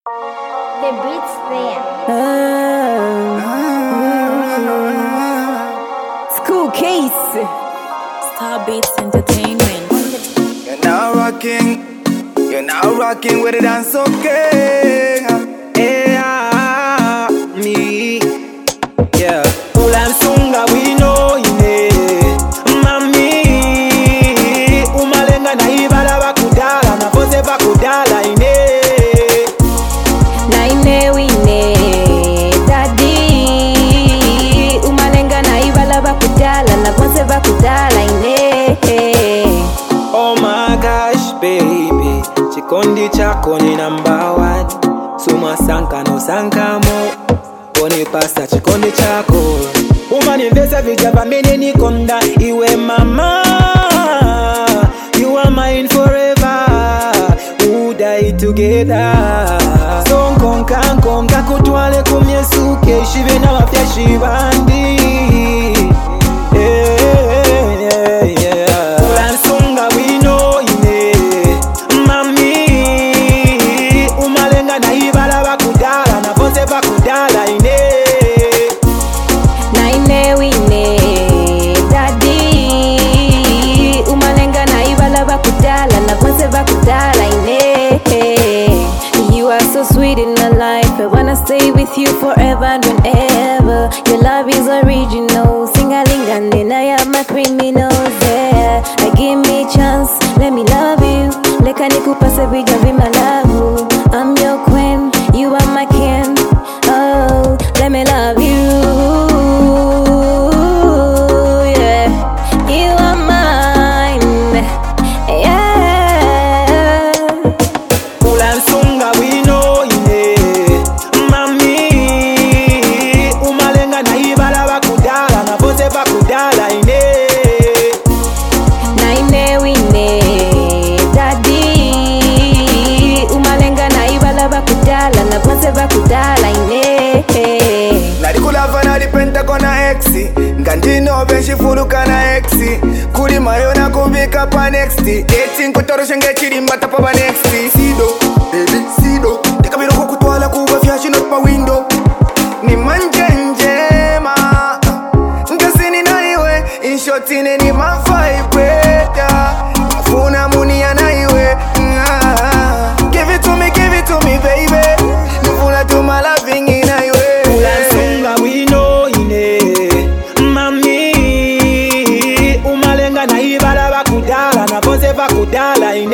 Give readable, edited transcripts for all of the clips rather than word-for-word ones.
The beats there. School case. Star Beats Entertainment. You're now rocking with the dance okay. Yeah, me. Yeah. Ulansunga we know ine. Mami. Umalenga na ibala bakudala na pose bakudala ine. Na ine wine. Daddy. Umalenga na ibala bakudala na pose bakudala ine. Oh my gosh, baby. Chikondi chako ni number one. Suma sanka no sankamo. Boni pasta chikondi chako. Umanivesa vijaba mene ni konda. Iwe mama. You are mine forever. We'll die together. Sonkonka kutwale kumyesuke. Shive na wafya shivandi. You are so sweet in my life. I wanna stay with you forever and whenever. Your love is original. Sing-a-ling-a, and I have my criminals there. Give me a chance, let me love you. Leka nikupase vijavi malavu. I'm your queen, you are my king. Oh, let me love you. Nalikulava nalipenta kona exi Ngandino benshi fuluka na exi Kuli mayo na kubika pa nexti Eti nkutoroshe ngechiri mbata pa ba nexti Sido, baby, sido Tika biro kukutwala kuba fyashi not pa window Ni manjenjema Ngasini na iwe Inshotine ni mafaibeta Afuna munia na iwe Give it to me baby Nifuna to my loving ina iwe Ulansunga we know ine Mami Umalenga na ibala bakudala na pose bakudala ine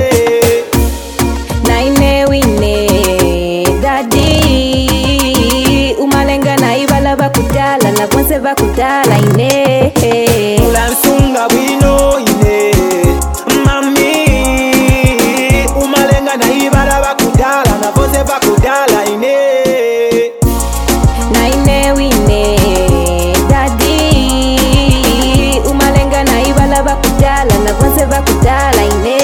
Na ine wine Daddy Umalenga na ibala bakudala na pose bakudala ine Ulansunga we know ine Mami Umalenga na ibala bakudala na pose bakudala ine Na ine wine Daddy Umalenga na ibala bakudala na pose bakudala ine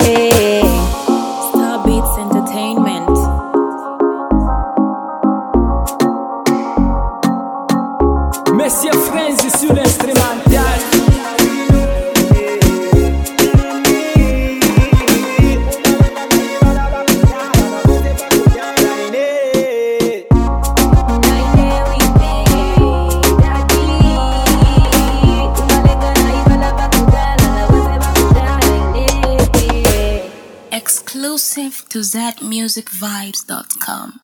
Star Beats Entertainment. Messieurs Frenzy sur l'instrumental. Exclusive to ZMusicVibes.com.